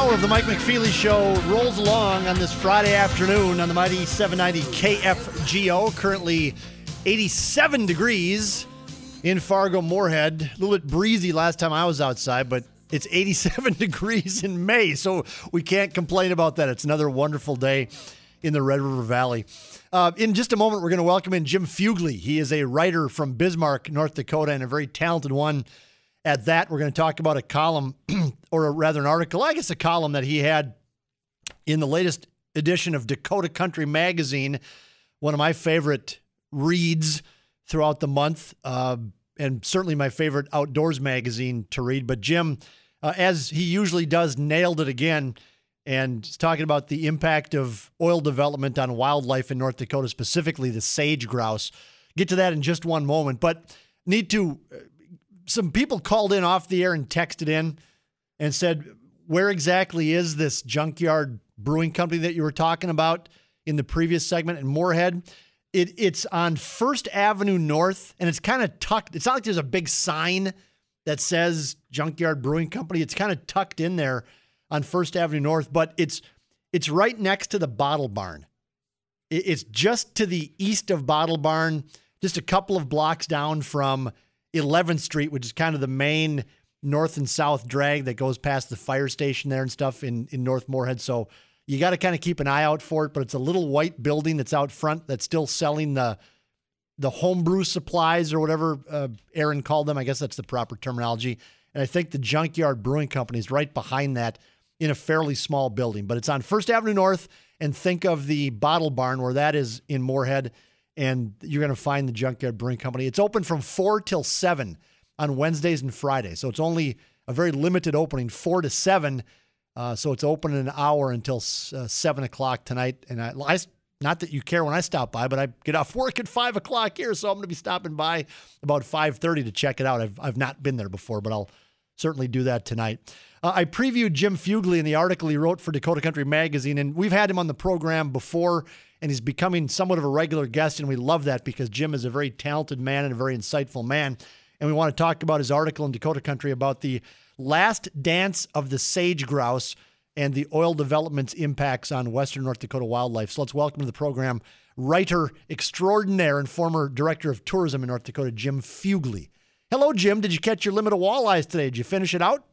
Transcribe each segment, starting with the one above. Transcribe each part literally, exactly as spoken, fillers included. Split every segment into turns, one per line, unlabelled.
hour of the Mike McFeely Show rolls along on this Friday afternoon on the mighty seven ninety K F G O. Currently eighty-seven degrees in Fargo-Moorhead. A little bit breezy last time I was outside, but it's eighty-seven degrees in May, so we can't complain about that. It's another wonderful day in the Red River Valley. Uh, in just a moment, we're going to welcome in Jim Fugely. He is a writer from Bismarck, North Dakota, and a very talented one. At that, we're going to talk about a column, or rather an article, I guess a column that he had in the latest edition of Dakota Country Magazine, one of my favorite reads throughout the month, uh, and certainly my favorite outdoors magazine to read. But Jim, uh, as he usually does, nailed it again, and is talking about the impact of oil development on wildlife in North Dakota, specifically the sage grouse. Get to that in just one moment, but need to... Some people called in off the air and texted in and said, where exactly is this Junkyard Brewing Company that you were talking about in the previous segment in Moorhead? It, it's on First Avenue North, and it's kind of tucked. It's not like there's a big sign that says Junkyard Brewing Company. It's kind of tucked in there on First Avenue North, but it's it's right next to the Bottle Barn. It, it's just to the east of Bottle Barn, just a couple of blocks down from eleventh Street, which is kind of the main north and south drag that goes past the fire station there and stuff in, in North Moorhead. So you got to kind of keep an eye out for it, but it's a little white building that's out front that's still selling the the homebrew supplies or whatever uh, Aaron called them. I guess that's the proper terminology. And I think the Junkyard Brewing Company is right behind that in a fairly small building. But it's on First Avenue North, and think of the Bottle Barn where that is in Moorhead, and you're going to find the Junkyard Brewing Company. It's open from four till seven on Wednesdays and Fridays. So it's only a very limited opening, four to seven. Uh, so it's open an hour until uh, seven o'clock tonight. And I, I, not that you care when I stop by, but I get off work at five o'clock here. So I'm going to be stopping by about five thirty to check it out. I've, I've not been there before, but I'll certainly do that tonight. Uh, I previewed Jim Fugely in the article he wrote for Dakota Country Magazine, and we've had him on the program before, and he's becoming somewhat of a regular guest, and we love that because Jim is a very talented man and a very insightful man. And we want to talk about his article in Dakota Country about the last dance of the sage grouse and the oil development's impacts on western North Dakota wildlife. So let's welcome to the program writer extraordinaire and former director of tourism in North Dakota, Jim Fugely. Hello, Jim. Did you catch your limit of walleyes today? Did you finish it out?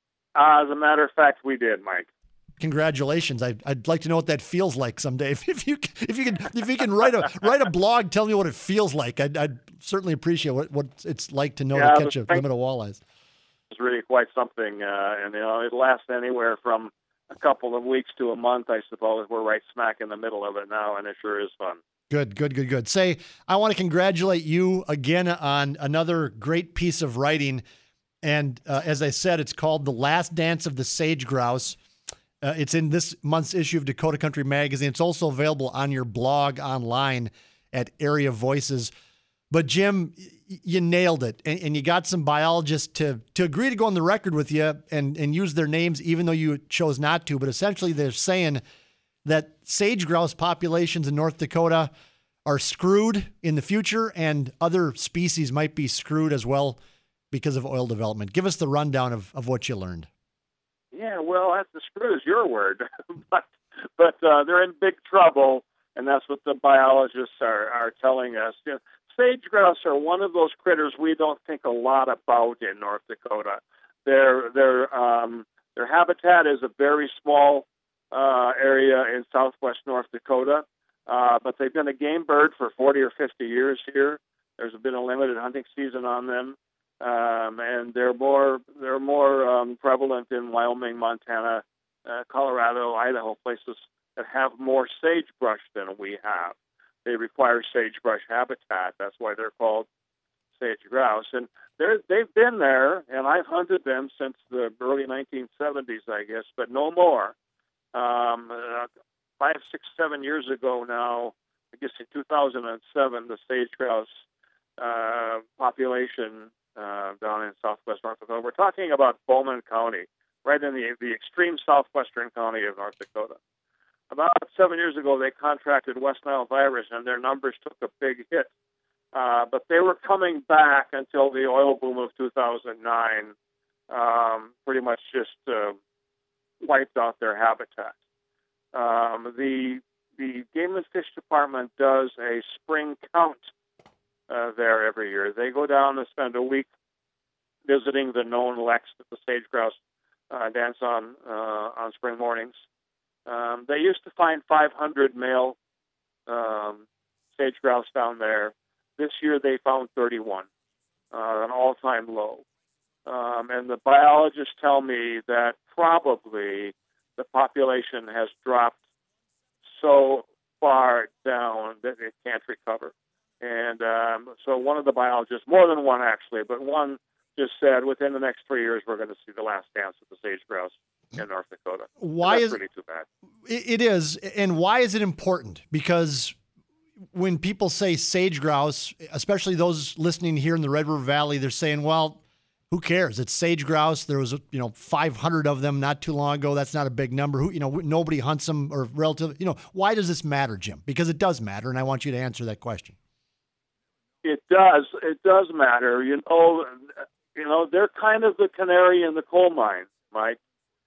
Uh, as a matter of fact, we did, Mike.
Congratulations! I, I'd like to know what that feels like someday. If, if you if you can if you can write a write a blog, tell me what it feels like. I'd, I'd certainly appreciate what, what it's like to know
yeah,
to catch a limit of walleyes.
It's really quite something, uh, and you know it lasts anywhere from a couple of weeks to a month, I suppose. We're right smack in the middle of it now, and it sure is fun.
Good, good, good, good. Say, I want to congratulate you again on another great piece of writing. And uh, as I said, it's called The Last Dance of the Sage Grouse. Uh, it's in this month's issue of Dakota Country Magazine. It's also available on your blog online at Area Voices. But Jim, y- you nailed it. And, and you got some biologists to, to agree to go on the record with you and, and use their names, even though you chose not to. But essentially they're saying that sage grouse populations in North Dakota are screwed in the future, and other species might be screwed as well because of oil development. Give us the rundown of, of what you learned.
Yeah, well, that's the screw is your word, but but uh, they're in big trouble, and that's what the biologists are, are telling us. You know, sage grouse are one of those critters we don't think a lot about in North Dakota. Their their um, their habitat is a very small uh, area in southwest North Dakota, uh, but they've been a game bird for forty or fifty years here. There's been a limited hunting season on them. Um, and they're more they're more um, prevalent in Wyoming, Montana, uh, Colorado, Idaho, places that have more sagebrush than we have. They require sagebrush habitat. That's why they're called sage grouse. And they're, they've been there, and I've hunted them since the early nineteen seventies, I guess, but no more. Um, uh, five, six, seven years ago now, I guess in two thousand seven, the sage grouse uh, population Uh, down in southwest North Dakota. We're talking about Bowman County, right in the the extreme southwestern county of North Dakota. About seven years ago, they contracted West Nile virus, and their numbers took a big hit. Uh, but they were coming back until the oil boom of two thousand nine um, pretty much just uh, wiped out their habitat. Um, the the Game and Fish Department does a spring count uh, there every year. They go down and spend a week visiting the known leks that the sage grouse uh, dance on uh, on spring mornings. Um, they used to find five hundred male um, sage grouse down there. This year they found thirty-one, uh, an all-time low. Um, and the biologists tell me that probably the population has dropped so far down that it can't recover. And um, so one of the biologists, more than one actually, but one just said within the next three years we're going to see the last dance of the sage grouse in North Dakota.
Why
that's
is
really too bad?
It is, and why is it important? Because when people say sage grouse, especially those listening here in the Red River Valley, they're saying, "Well, who cares? It's sage grouse. There was, you know, five hundred of them not too long ago. That's not a big number. Who, you know, nobody hunts them or relatively. You know, why does this matter, Jim? Because it does matter, and I want you to answer that question."
It does. It does matter. You know, you know, they're kind of the canary in the coal mine, Mike.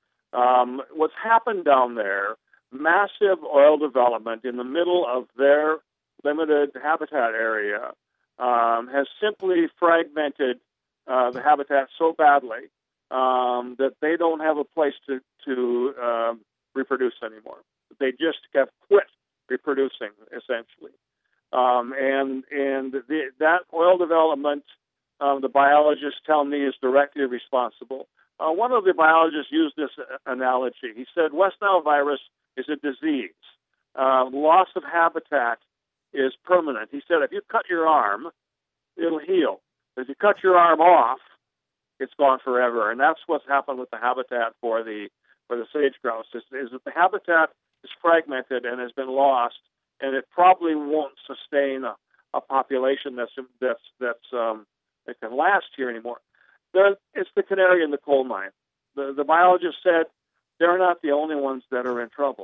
Um, what's happened down there, massive oil development in the middle of their limited habitat area, um, has simply fragmented uh, the habitat so badly um, that they don't have a place to, to um, reproduce anymore. They just have quit reproducing, essentially. Um, and and the, that oil development, um, the biologists tell me, is directly responsible. Uh, one of the biologists used this analogy. He said West Nile virus is a disease. Uh, loss of habitat is permanent. He said if you cut your arm, it'll heal. If you cut your arm off, it's gone forever. And that's what's happened with the habitat for the for the sage grouse. Is, is that the habitat is fragmented and has been lost, and it probably won't sustain a, a population that's that's that's um, that can last here anymore. They're, it's the canary in the coal mine. The, the biologist said they're not the only ones that are in trouble.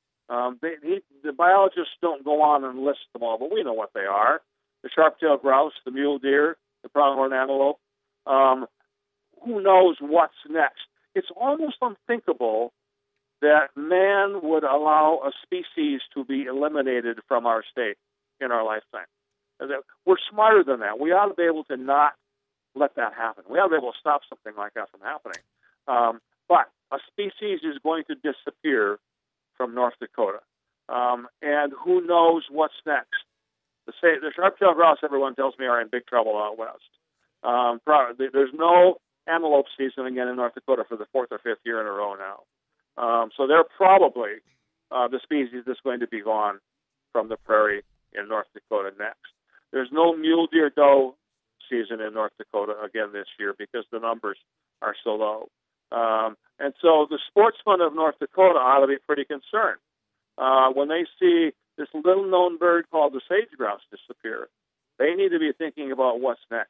Um, they, he, the biologists don't go on and list them all, but we know what they are. The sharp-tailed grouse, the mule deer, the pronghorn antelope. Um, who knows what's next? It's almost unthinkable that man would allow a species to be eliminated from our state in our lifetime. We're smarter than that. We ought to be able to not let that happen. We ought to be able to stop something like that from happening. Um, but a species is going to disappear from North Dakota. Um, and who knows what's next? The, say, the sharp-tailed grouse, everyone tells me, are in big trouble out west. Um, there's no antelope season again in North Dakota for the fourth or fifth year in a row now. Um, so they're probably uh, the species that's going to be gone from the prairie in North Dakota next. There's no mule deer doe season in North Dakota again this year because the numbers are so low. Um, and so the sportsmen of North Dakota ought to be pretty concerned uh, when they see this little-known bird called the sage grouse disappear. They need to be thinking about what's next.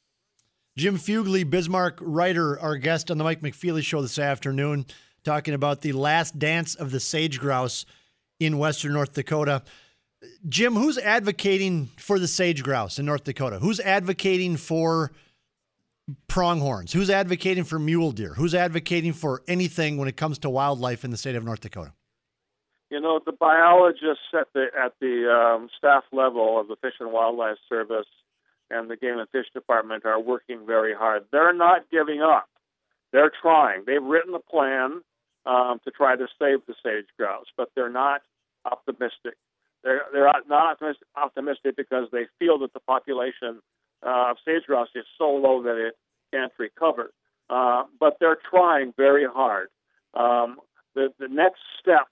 Jim Fugely, Bismarck writer, our guest on the Mike McFeely Show this afternoon, talking about the last dance of the sage grouse in western North Dakota. Jim, who's advocating for the sage grouse in North Dakota? Who's advocating for pronghorns? Who's advocating for mule deer? Who's advocating for anything when it comes to wildlife in the state of North Dakota?
You know, the biologists at the at the um, staff level of the Fish and Wildlife Service and the Game and Fish Department are working very hard. They're not giving up. They're trying. They've written a plan um, to try to save the sage grouse, but they're not optimistic. They're, they're not optimistic because they feel that the population uh, of sage grouse is so low that it can't recover. Uh, but they're trying very hard. Um, the, the next step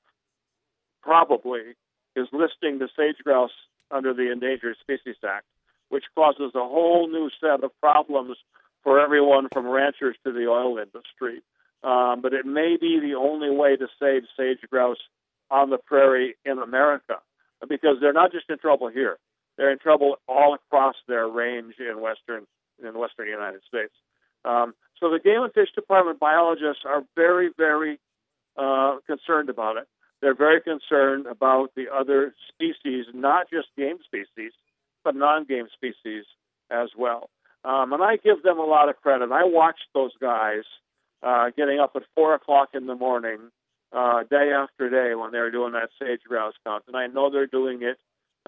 probably is listing the sage grouse under the Endangered Species Act, which causes a whole new set of problems for everyone from ranchers to the oil industry. Um, but it may be the only way to save sage grouse on the prairie in America, because they're not just in trouble here. They're in trouble all across their range in western in western United States. Um, so the Game and Fish Department biologists are very, very uh, concerned about it. They're very concerned about the other species, not just game species, but non-game species as well. Um, and I give them a lot of credit. I watched those guys uh, getting up at four o'clock in the morning, uh, day after day when they're doing that sage grouse count. And I know they're doing it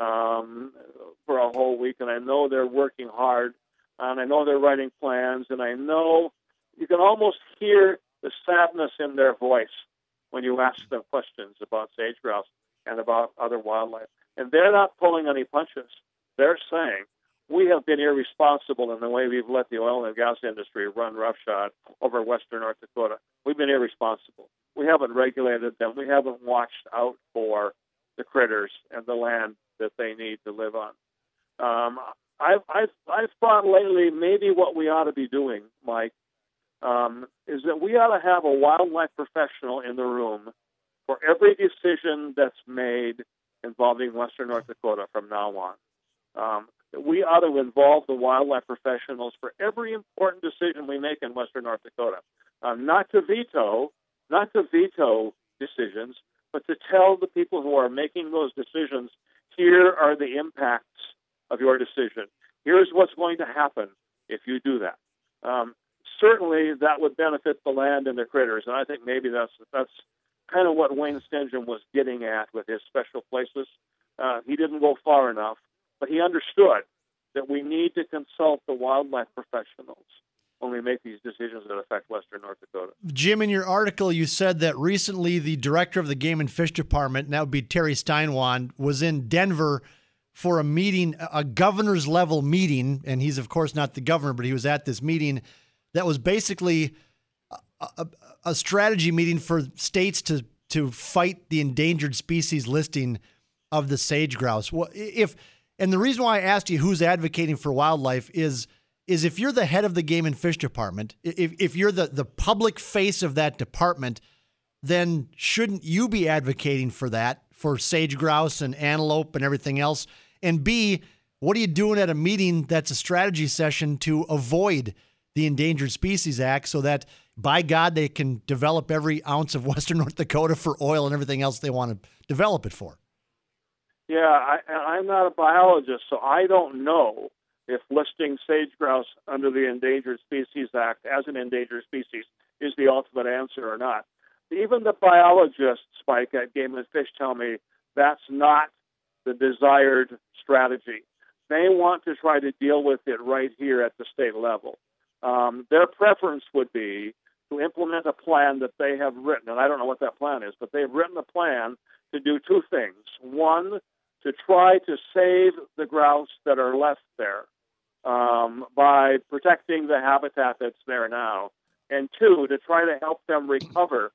um, for a whole week, and I know they're working hard, and I know they're writing plans, and I know you can almost hear the sadness in their voice when you ask them questions about sage grouse and about other wildlife. And they're not pulling any punches. They're saying, we have been irresponsible in the way we've let the oil and gas industry run roughshod over western North Dakota. We've been irresponsible. We haven't regulated them. We haven't watched out for the critters and the land that they need to live on. Um, I've, I've, I've thought lately maybe what we ought to be doing, Mike, um, is that we ought to have a wildlife professional in the room for every decision that's made involving western North Dakota from now on. Um, we ought to involve the wildlife professionals for every important decision we make in western North Dakota. Um, not to veto, not to veto decisions, but to tell the people who are making those decisions, here are the impacts of your decision. Here's what's going to happen if you do that. Um, certainly, that would benefit the land and the critters, and I think maybe that's that's kind of what Wayne Stenjum was getting at with his special places. Uh, he didn't go far enough, but he understood that we need to consult the wildlife professionals when we make these decisions that affect western North Dakota.
Jim, in your article, you said that recently the director of the Game and Fish Department, and that would be Terry Steinwand, was in Denver for a meeting, a governor's level meeting, and he's of course not the governor, but he was at this meeting that was basically a, a, a strategy meeting for states to to fight the endangered species listing of the sage grouse. Well, if and the reason why I asked you who's advocating for wildlife is is if you're the head of the Game and Fish Department, if if you're the, the public face of that department, then shouldn't you be advocating for that, for sage grouse and antelope and everything else? And B, what are you doing at a meeting that's a strategy session to avoid the Endangered Species Act so that, by God, they can develop every ounce of western North Dakota for oil and everything else they want to develop it for?
Yeah, I, I'm not a biologist, so I don't know if listing sage grouse under the Endangered Species Act as an endangered species is the ultimate answer or not. Even the biologists, Mike, at Game and Fish tell me that's not the desired strategy. They want to try to deal with it right here at the state level. Um, their preference would be to implement a plan that they have written, and I don't know what that plan is, but they've written a plan to do two things. One, to try to save the grouse that are left there um, by protecting the habitat that's there now, and two, to try to help them recover.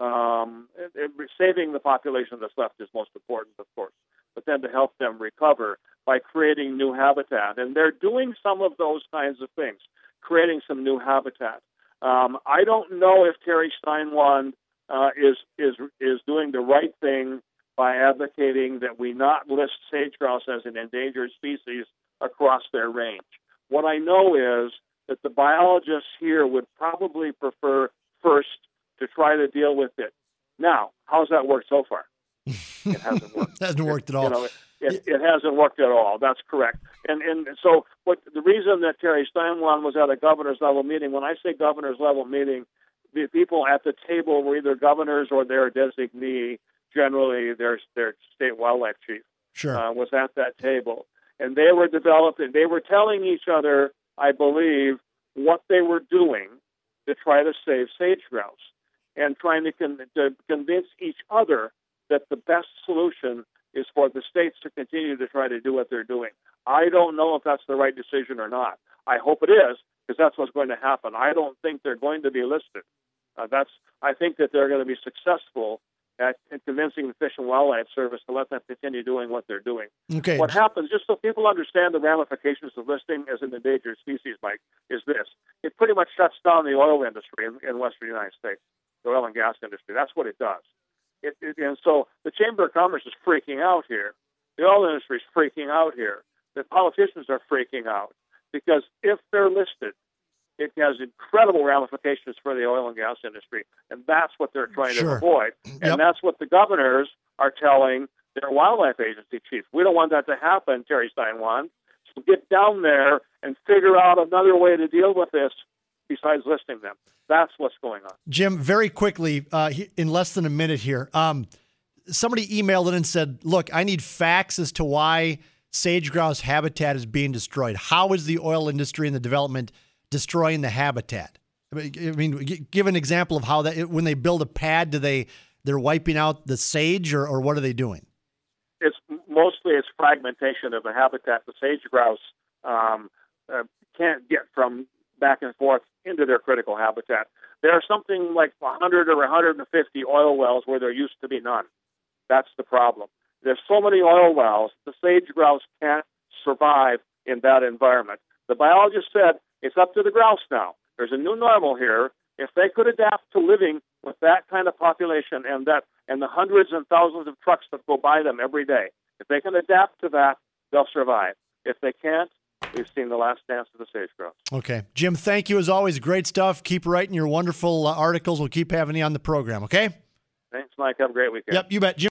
Um, it, it, saving the population that's left is most important, of course, but then to help them recover by creating new habitat. And they're doing some of those kinds of things, creating some new habitat. Um, I don't know if Terry Steinwand uh, is is is doing the right thing by advocating that we not list sage grouse as an endangered species across their range. What I know is that the biologists here would probably prefer first to try to deal with it. Now, how's that worked so far? It hasn't worked.
It hasn't worked
it,
at all.
You know, it, it, it hasn't worked at all. That's correct. And and so what the reason that Terry Steinwand was at a governor's level meeting, when I say governor's level meeting, the people at the table were either governors or their designee, generally their their state wildlife chief,
sure.
uh, was at that table. And they were developing, they were telling each other, I believe, what they were doing to try to save sage grouse, and trying to, con- to convince each other that the best solution is for the states to continue to try to do what they're doing. I don't know if that's the right decision or not. I hope it is, because that's what's going to happen. I don't think they're going to be listed. Uh, that's. I think that they're going to be successful at convincing the Fish and Wildlife Service to let them continue doing what they're doing.
Okay.
What happens, just so people understand the ramifications of listing as an endangered species, Mike, is this. It pretty much shuts down the oil industry in, in western United States, the oil and gas industry. That's what it does. It, it, and so the Chamber of Commerce is freaking out here. The oil industry is freaking out here. The politicians are freaking out because if they're listed, it has incredible ramifications for the oil and gas industry, and that's what they're trying
Sure.
to avoid. And
Yep.
that's what the governors are telling their wildlife agency chiefs. We don't want that to happen, Terry Steinwand. So get down there and figure out another way to deal with this besides listing them. That's what's going on.
Jim, very quickly, uh, in less than a minute here, um, somebody emailed in and said, look, I need facts as to why sage grouse habitat is being destroyed. How is the oil industry and the development destroying the habitat? I mean, give an example of how that, when they build a pad, do they, they're wiping out the sage, or, or what are they doing?
It's mostly it's fragmentation of the habitat. The sage grouse um, uh, can't get from back and forth into their critical habitat. There are something like one hundred or one hundred fifty oil wells where there used to be none. That's the problem. There's so many oil wells, the sage grouse can't survive in that environment. The biologist said it's up to the grouse now. There's a new normal here. If they could adapt to living with that kind of population and that and the hundreds and thousands of trucks that go by them every day, if they can adapt to that, they'll survive. If they can't, we've seen the last dance of the sage grouse.
Okay. Jim, thank you as always. Great stuff. Keep writing your wonderful uh, articles. We'll keep having you on the program, okay?
Thanks, Mike. Have a great weekend.
Yep, you bet. Jim